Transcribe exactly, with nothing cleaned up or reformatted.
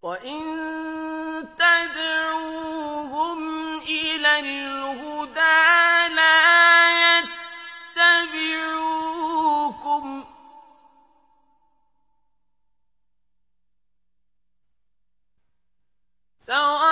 وَإِن تَدْعُوهُمْ إِلَى الْهُدَىٰ لَا يَتَّبِعُوكُمْ ۚ سَوَاءٌ